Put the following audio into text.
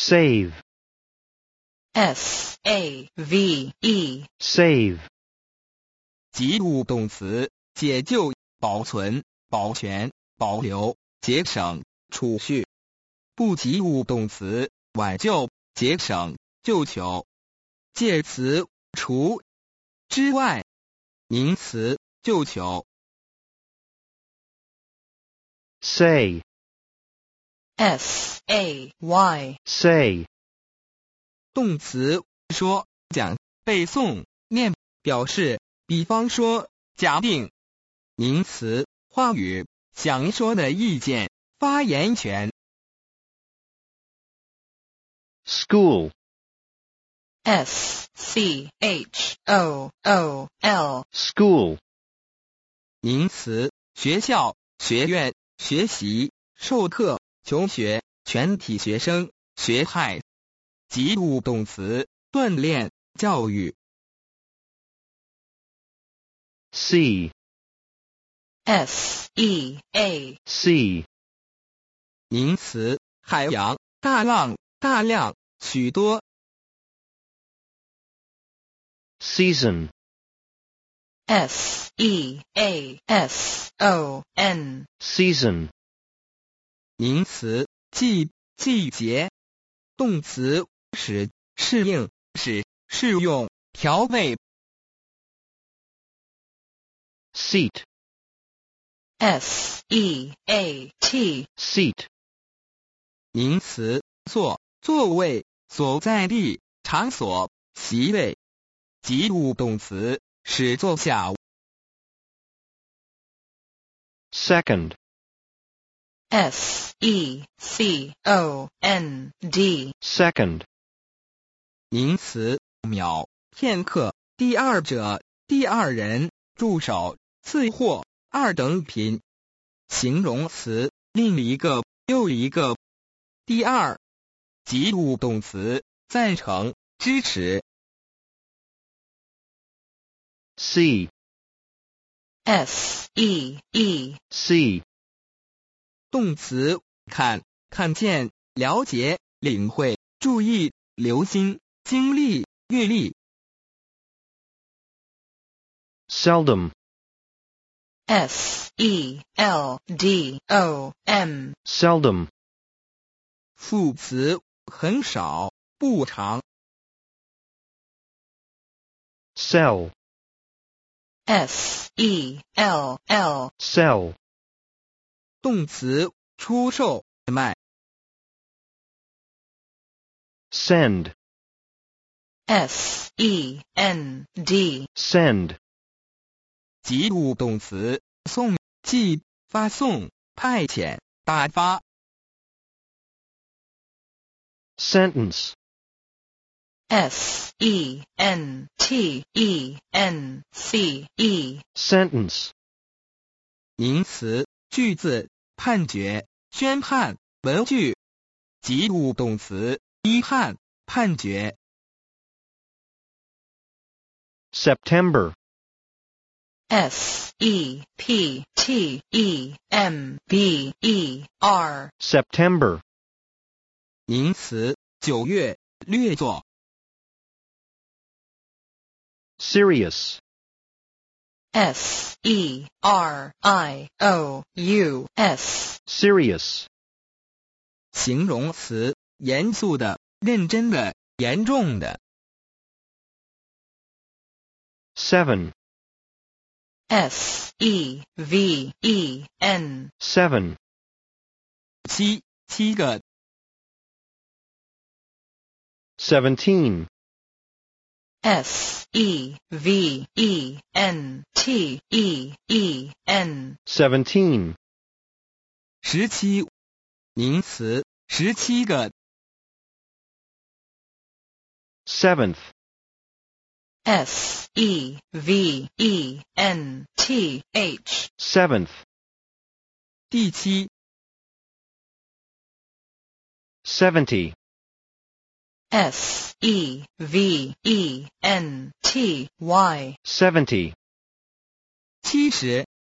save, S-A-V-E, save, 及物动词，解救、保存、保全、保留、节省、储蓄。不及物动词，挽救、节省、救求。介词除之外，名词救求。 say, S-A-Y, say, 动词说、讲、背诵、念，表示比方说、假定。名词话语、想说的意见、发言权。 school, S-C-H-O-O-L, school, 名词学校、学院、学习、授课、求学、全体学生、学害。及物动词锻炼、教育。 sea, S-E-A, sea, 名词海洋、大浪、大量、许多。 season, S-E-A-S-O-N, season, 名词季节。动词使、适应、使、适用、调味。 seat, S-E-A-T, seat, 名词坐、座位、所在地、场所、席位。及物动词使坐下。 second, S-E-C-O-N-D, second, 名词秒、片刻、第二者、第二人、助手、次或、二等品。形容词另一个、又一个。第二。及物动词赞成、支持。 sea, S-E-E, sea, 动词看、看见、了解、领会、注意、留心、经历、阅历。 seldom, S-E-L-D-O-M, seldom, 副词很少、不常。 sell, S-E-L-L, sell, 动词出售、卖。 send, S-E-N-D, send, 及物动词送、寄、发送、派遣、打发。 sentence, S-E-N-T-E-N-C-E, sentence, 名词句子、判决、宣判、文句。及物动词批判、判决。 September, S-E-P-T-E-M-B-E-R, September, 名词9月、略作。 serious, S-E-R-I-O-U-S, serious, 形容词严肃的、认真的、严重的。 seven, S-E-V-E-N, seven, 七个。 17, S-E-V-E-N-T-E-E-N, 17, 17，名词17个。 seventh, S-E-V-E-N-T-H, seventh, 第七。 70, S-E-V-E-N-T-Y, 70, 70